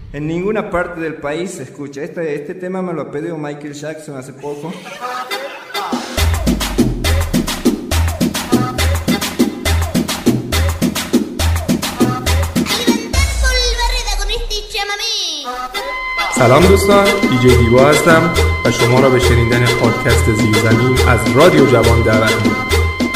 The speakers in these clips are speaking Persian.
En ninguna parte del país se escucha. Este tema me lo ha pedido Michael Jackson hace poco. سلام دوستان، دیجی دیوا هستم و شما را به شنیدن پادکست زیرزمین از رادیو جوان دعوت می‌کنم.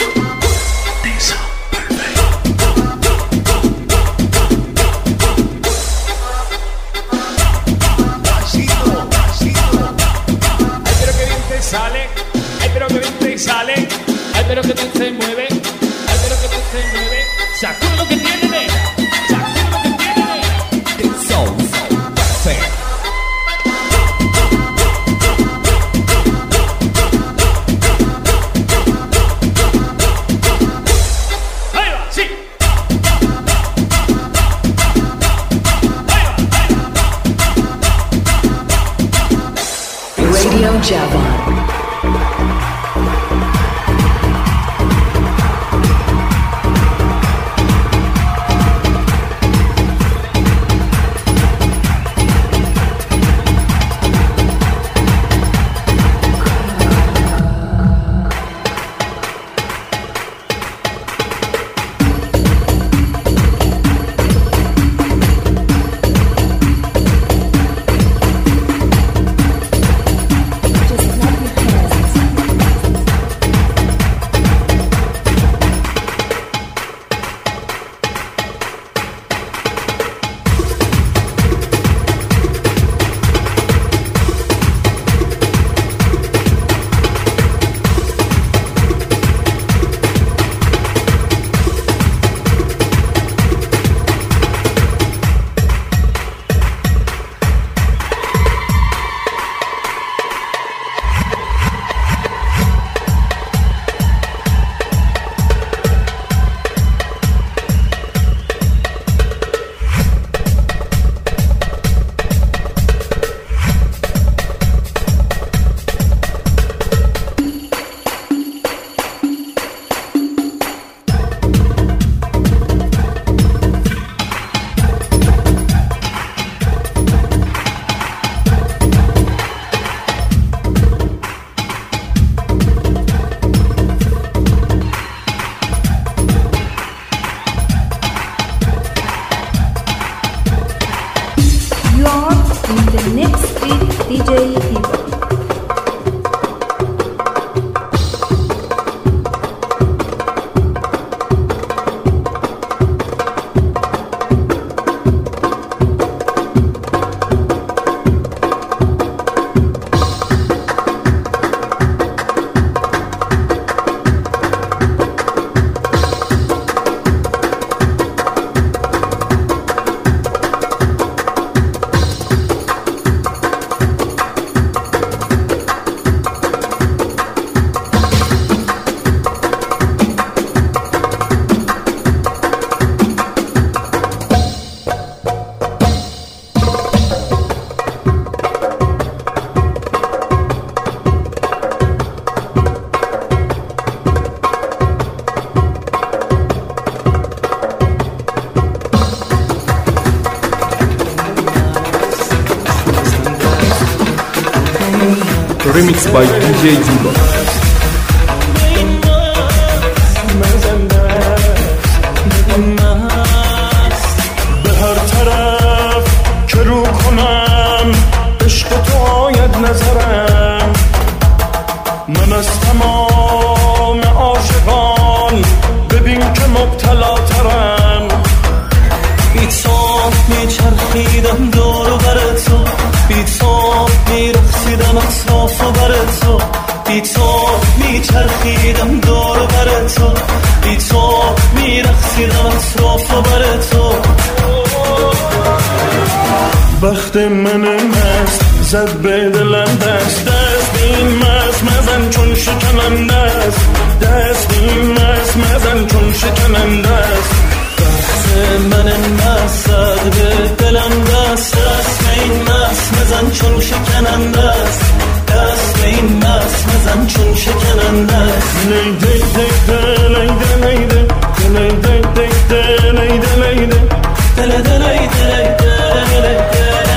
Remix by DJ Diva. به هر طرف که رو کنم عشق تو آید نظرم. من از تمام عاشقان ببین که مبتلا ترم. بی تو میچرخیدم دور و بر تو، بی تو میرقصیدم اطراف و بر تو، بی تو میچرخیدم دور و بر تو، بی تو میرقصیدم اطراف و بر تو. بخت من مست زد به دلم دست، دست این مست مزن چون شکننده است، دست این مست مزن چون شکننده است. من مست زد به دلم دست، دست این مست مزن چون شکننده است، دست این مست مزن چون شکننده است. لیده لیده لیده لیده لیده لیده لیده لیده لیده لیده لیده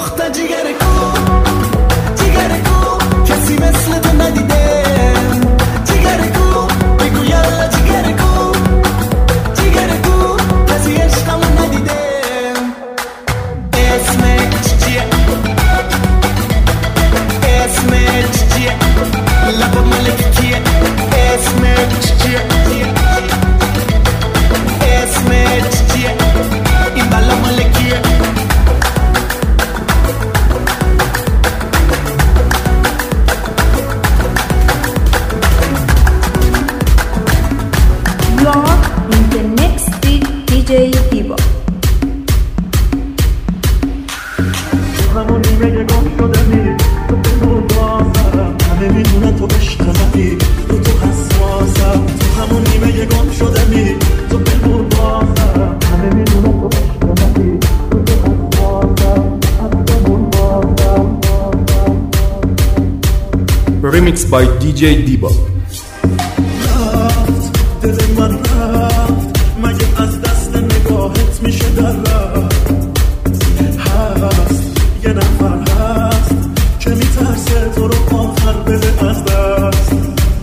دختر جیگر کو جیگر کو کسی مثل تو ندیده جیگر کو بگو یالا جیگر کو جیگر کو کسی عشقمو ندیده اسمت چیه اسمت چیه لب ملک کیه اسمت چیه اسمت چیه این بلا ملکیه You're in the next beat DJ Diva. همون نیمه گم شدنی تو بگو بازم همه میدونن تو عشق زدی تو حساسم تو همون نیمه گم شدنی تو بگو بازم همه میدونن تو عشق زدی تو حساسم حسمون بازم Remixed by DJ Diva. رفت دل من رفت مگه از دست نگاهت میشه در رفت هست یه نفر هست که میترسه تو رو آخر بده از دست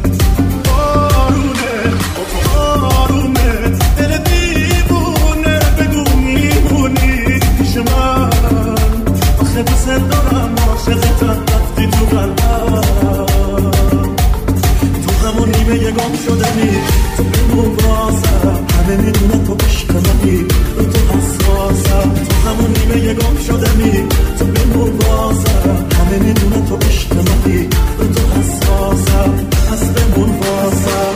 آرونه آرونه دل دیوونه بگو میمونی پیش من آخه دوست دارم عاشقتم رفتی تو قلبم تو همون نیمه گم شدنی تو بگو بازم همه میدونن تو عشق زدی تو حساسم تو همون نیمه گم شدنی تو بگو بازم همه میدونن تو عشق زدی تو حساسم پس بمون بازم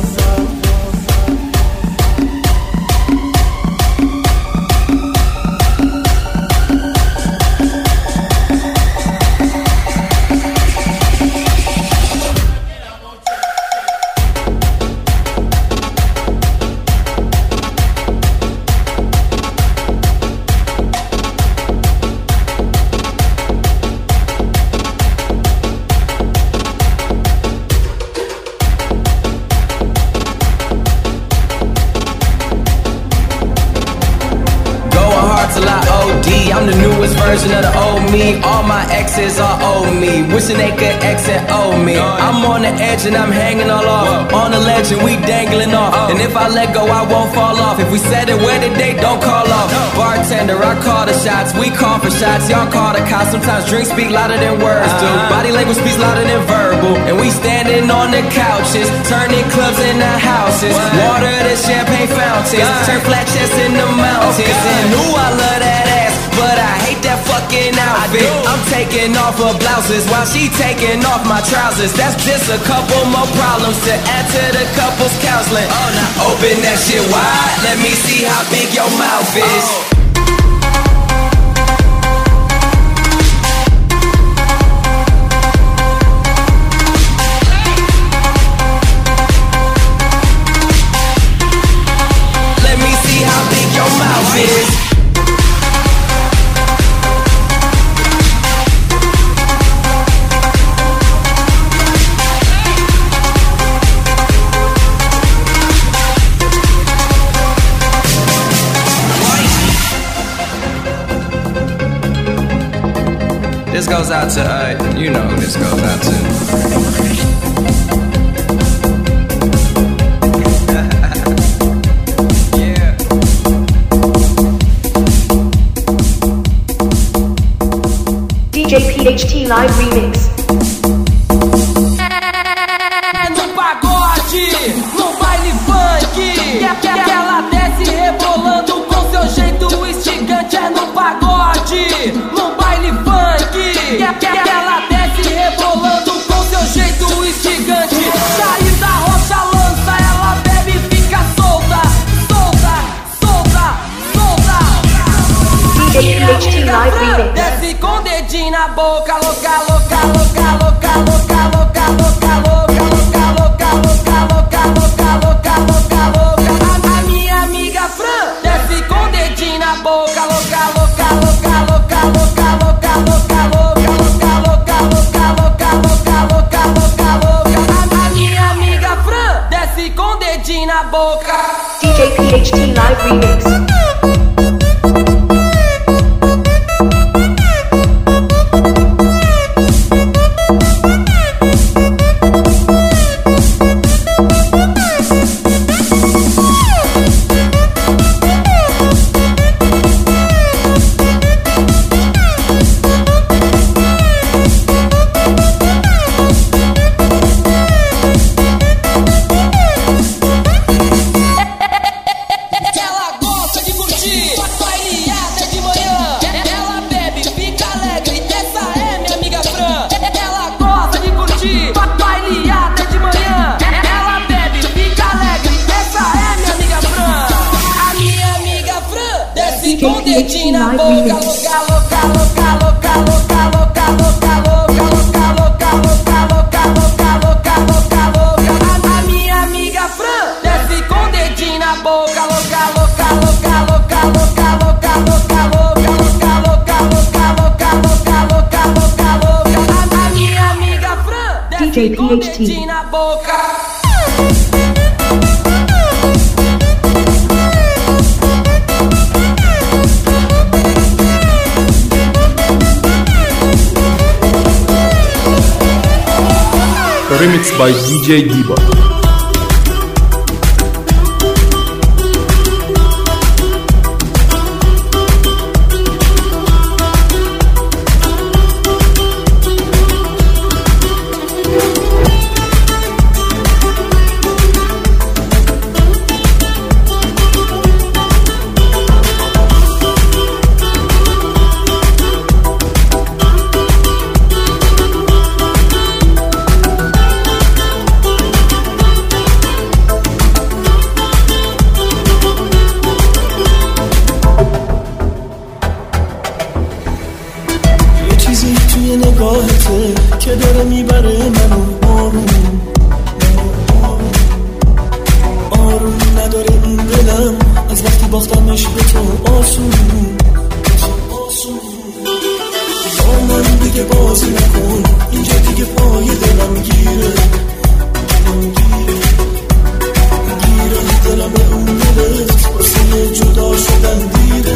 I'm the newest version of the old me. All my exes are old me, wishing they could exit old me. I'm on the edge and I'm hanging all off. On the ledge and we dangling off. And if I let go, I won't fall off. If we said it where today, don't call off. Bartender, I call the shots. We call for shots, y'all call the cops. Sometimes drinks speak louder than words do. Body language speaks louder than verbal. And we standing on the couches, turning clubs into houses. Water to champagne fountains, turn flat chests into mountains. And ooh, I love that ass, but I hate that fucking outfit. I'm taking off her blouses while she taking off my trousers. That's just a couple more problems to add to the couple's counseling. Oh, now open that shit wide, let me see how big your mouth is. Let me see how big your mouth is. This goes out to, you know who this goes out to. Yeah. DJ PHT Live Remix. No pagode, no baile funk, que ela desce rebolando com seu jeito instigante. É no pagode, no baile funk, que ela desce rebolando com seu jeito instigante. Sair da rocha lança, ela bebe e fica solta, solta, solta, solta. DJ PHT Live Remix. Desce com o dedinho na boca, louca, louca, louca, louca, louca, louca, louca, louca, louca, louca, louca, louca, louca, louca, louca. A minha amiga Fran desce com o dedinho na boca, louca, louca, louca, louca, louca, louca, louca, louca, louca, louca, louca, louca, louca, louca, louca. A minha amiga Fran desce com o dedinho na boca. DJ PHT Live Remix. live remix. A minha amiga Fran desce com o dedinho na boca, louca, louca, louca, louca, louca, louca, louca, louca, louca, louca, louca, louca, louca, louca, louca. A minha amiga Fran desce com o dedinho na boca. Remixed by DJ Diva. که داره میبره منو آروم نداره این دلم از وقتی باختمش به تو آسون با من دیگه بازی نکن اینجا دیگه پای دلم گیره دلم به اون دلت واسه جدا شدن دیره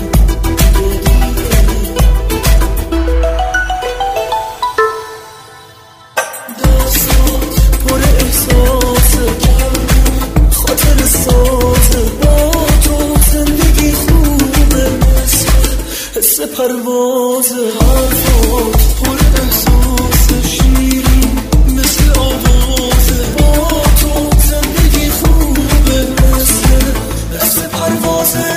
پرواز حرفات پر احساس شیرین مثل آواز با تو زندگی خوبه مثل پروازه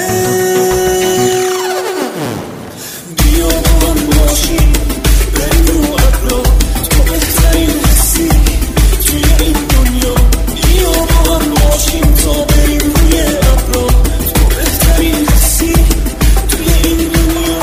بیا با هم باشیم بریم رو ابرا تو بهترین حسی توی این دنیا بیا با هم باشیم تا بریم روی ابرا تو بهترین حسی توی این دنیا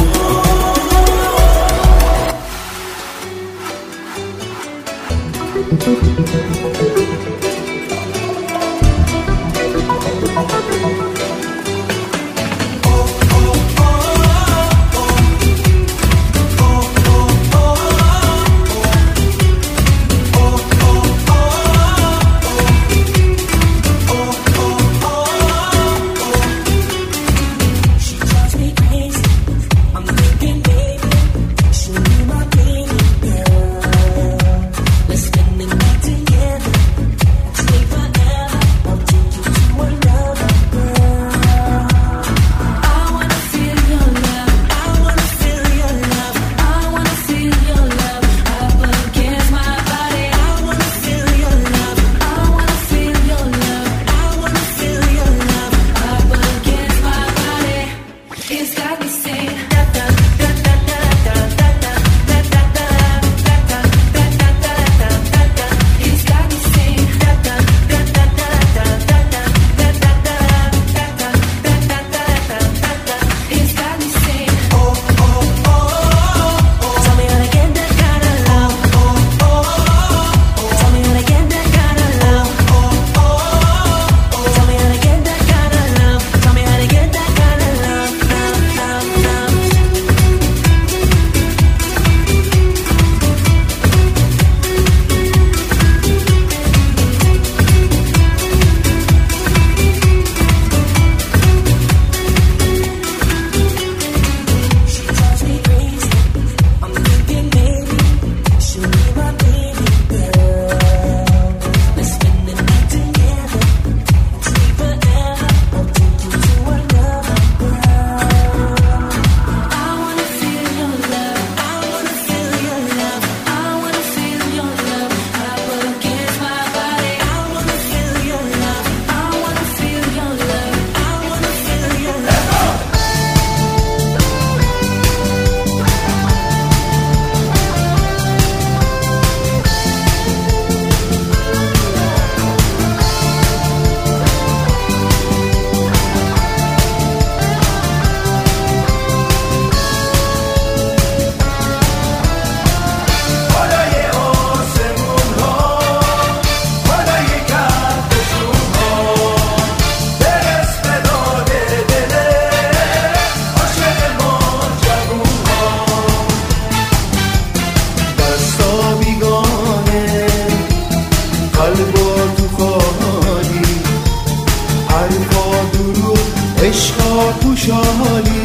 خوشحالی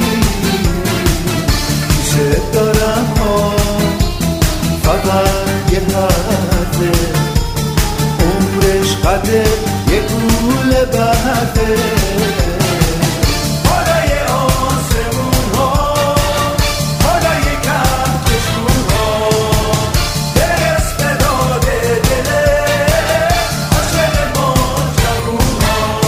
دوست دارم ها فقط یه حرفه عمرش قده یه گوله برده بالای آسمون ها بالای کهکشون ها برس به داد دله عاشق ما جوون ها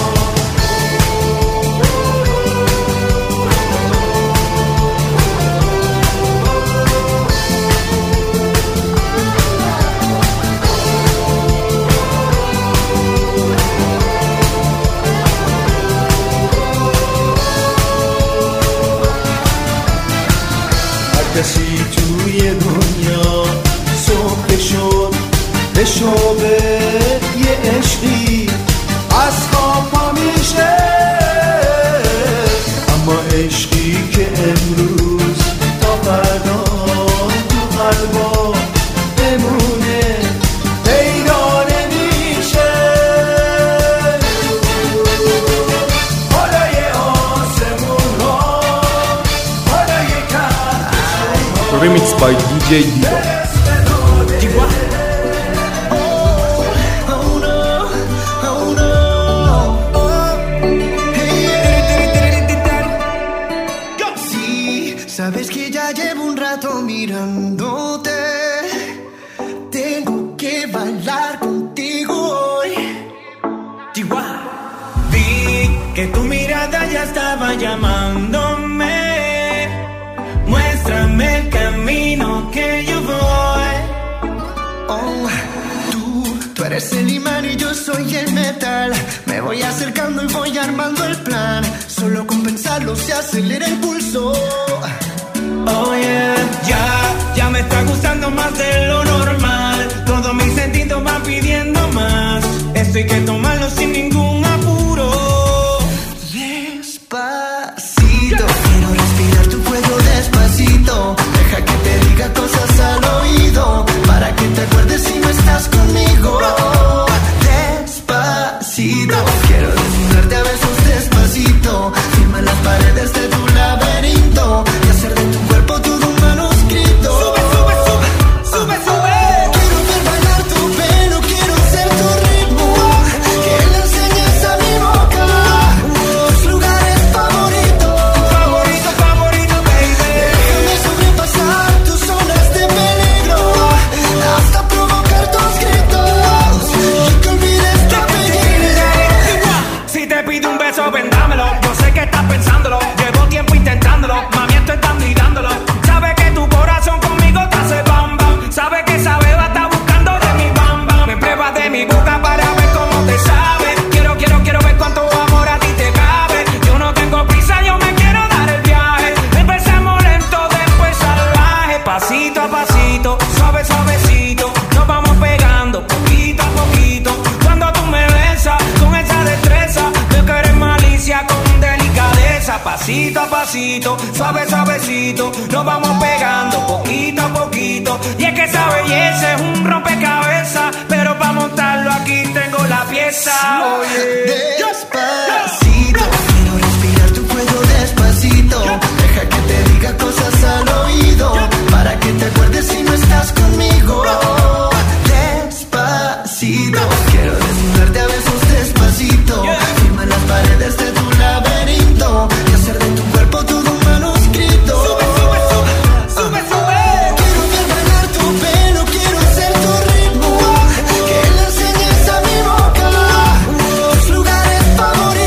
کسی توی دنیا صبح شد به شعبه یه عشقی از خواب پا میشه اما عشقی که امروز تا فردا تو قلبا بمونه پیدا نمیشه بالای آسمون ها بالای Remix by DJ Diva. Sí, sabes que ya llevo un rato mirándote. Tengo que bailar contigo hoy. Vi que tu mirada ya estaba llamándome. Muéstrame el camino que yo voy. Oh, tú eres el imán y yo soy el metal. Me voy acercando y voy armando el plan. Solo con pensarlo se acelera el pulso. Oh yeah, ya me está gustando más de lo normal. Todos mis sentidos van pidiendo más. Esto hay que tomarlo sin ningún apuro. Despacito, quiero respirar tu cuello despacito. Deja que te diga cosas al oído para que te acuerdes si no estás conmigo. Despacito, quiero desnudarte a besos despacito. Firma las paredes de tu laberinto y hacer de tu cuerpo todo un manuscrito. Sube, sube, sube, sube, sube. Quiero ver bailar tu pelo, quiero ser tu ritmo. Que le enseñes a mi boca tus lugares favoritos. Favorito, favorito, baby. Déjame sobrepasar tus zonas de peligro hasta provocar tus gritos y que olvides tu apellido. Si te pido un beso, vendámelo. Yo sé que estás pensándolo. Llevo tiempo intentándolo. Mami, esto están gritándolo. Sabe que tu corazón conmigo te hace bam bam. Sabe que esa beba está buscando de mi bam bam. Me pruebas de mi boca para ver cómo te sabe. Quiero ver cuánto amor a ti te cabe. Yo no tengo prisa, yo me quiero dar el viaje. Empecemos lento, después salvaje. Pasito a pasito, suave, suavecito. Nos vamos pegando poquito a poquito. Cuando tú me besas con esa destreza, veo que eres malicia con delicadeza. Pasito a pasito, suave, suavecito. Nos vamos pegando poquito a poquito. Y es que esa belleza es un rompecabezas, pero para montarlo aquí tengo la pieza. Despacito, quiero respirar tu cuello despacito. Deja que te diga cosas al oído para que te acuerdes si no estás conmigo. Despacito, quiero desnudarte a besos despacito. Firma las paredes de tu laberinto y hacer de tu cuerpo todo un manuscrito. Sube, sube, sube, sube, sube. Quiero ver bailar tu pelo, quiero ser tu ritmo. Que le enseñes a mi boca tus lugares favoritos.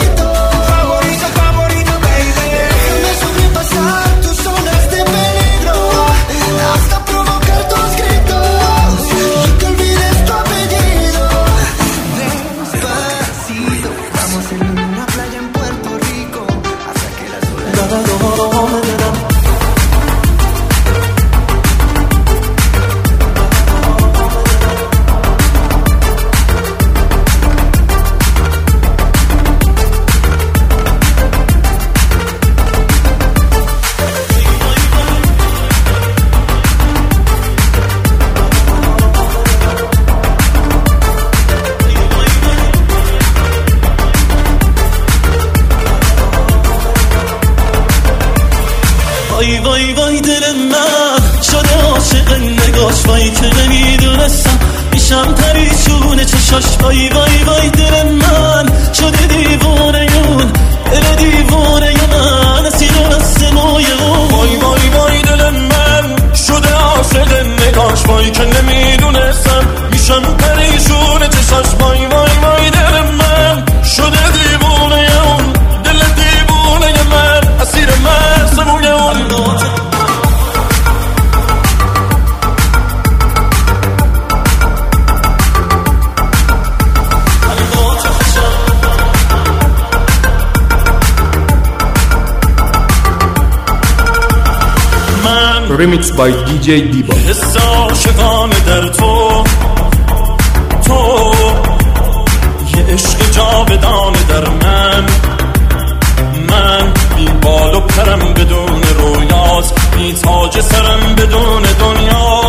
نگاش وای که نمیدونستم میشم پریشونه چشاش وای وای وای دل من شده دیوونه اون دل دیوونه من اسیر آسمای اون وای وای وای دل من شده عاشق نگاش وای که نمیدونستم میشم پریشونه چشاش وای وای وای دل من شده دیوونه اون دل دیوونه من اسیر مرسمون اون Remix by DJ Diba. حس عاشقانه در تو یه عشق جاودانه در من بی بال و پرم بدون رویاست بی تاج سرم بدون دنیا